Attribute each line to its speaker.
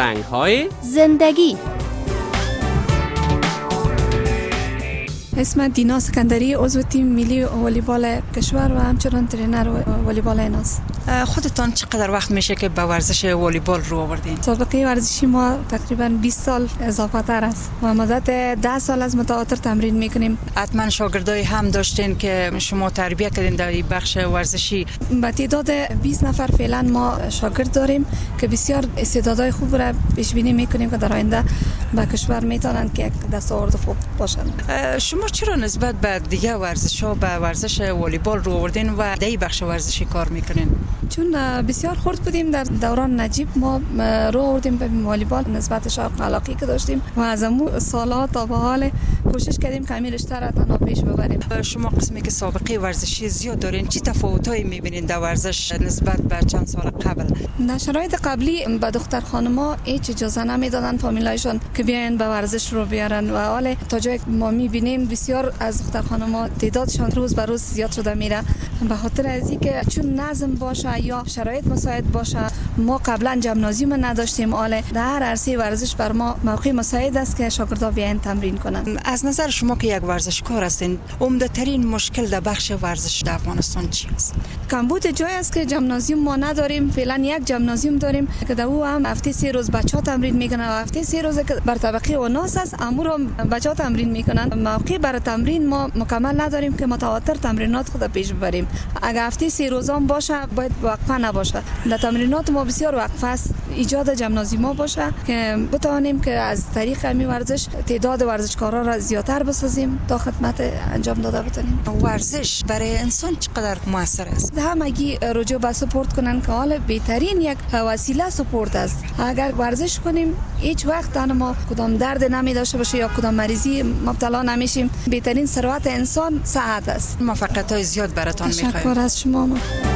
Speaker 1: رنگ‌های
Speaker 2: زندگی.
Speaker 3: اسم دینا اسکندری، عضو تیم ملی والیبال کشور و همچنان ترینر والیبال ایناست.
Speaker 4: خودتان چقدر وقت میشه که به ورزش والیبال رو آوردین؟
Speaker 3: سابقه ورزشی ما تقریبا 20 سال اضافه تر است و مدت 10 سال از متواتر تمرین میکنیم.
Speaker 4: حتما شاگردای هم داشتین که شما تربیت کردین در این بخش ورزشی؟
Speaker 3: به تعداد 20 نفر فعلا ما شاگرد داریم که بسیار استعدادهای خوب را پیش بینی میکنیم که در آینده به کشور میتونند که دستاورد خوب باشند.
Speaker 4: شما چرا نسبت به دیگه ورزش‌ها به ورزش والیبال رو آوردین و در این بخش ورزشی کار میکنین؟
Speaker 3: چون بسیار خرد بودیم در دوران نجیب ما رو آوردیم به والیبال نسبت شوق علاقی که داشتیم و از اون سال‌ها تا به حال کوشش کردیم که همین رشته را تنها پیش ببریم.
Speaker 4: شما قسمی که سابقه ورزشی زیاد دارین، چه تفاوتایی می‌بینید در ورزش نسبت به چند سال قبل؟
Speaker 3: در شرایط قبلی به دختر خانم‌ها هیچ اجازه نمیدادن فامیلایشون که بیاین به ورزش رو بیارن و حال تا جایی ما می‌بینیم بسیار از دختر خانم‌ها تعدادشان روز به روز زیاد شده میره به خاطر از اینکه چون نظم باشه یا شرایط مساعد باشه. ما قبلا ژیمنازیوم نداشتیم، حالا در هر عرصه ورزش بر ما موقع مساعد است که شاگردان بیاین تمرین کنند.
Speaker 4: از نظر شما که یک ورزشکار هستین، عمده ترین مشکل در بخش ورزش در افغانستان چی است؟
Speaker 3: کمبود جای است که ژیمنازیوم ما نداریم. فعلا یک ژیمنازیوم داریم که در او هم هفته 3 روز بچه‌ها تمرین میکنن و هفته 3 روز که بر طبقه اوناس است امور هم بچه‌ها تمرین میکنن. موقع برای تمرین ما مکمل نداریم که متواتر تمرینات خود پیش ببریم. اگر هفته 3 روز هم باشه باید وقفه نباشه. در تمرینات ما بسیار وقفه است. ایجاد ژیمنازیوم باشه که بتوانیم که از طریق همین ورزش تعداد ورزشکارا را زیادتر بسازیم تا خدمت انجام داده بتونیم.
Speaker 4: ورزش برای انسان چقدر موثر است؟
Speaker 3: همگی رجوع به سپورت کنن که حال بهترین یک وسیله سپورت است. اگر ورزش کنیم هیچ وقت ما کدام درد نمی داشته باشه یا کدام مریضی مبتلا نمیشیم. بهترین ثروت انسان صحت است.
Speaker 4: موفقیت‌های زیاد براتون می‌خوایم.
Speaker 3: تشکر از شما.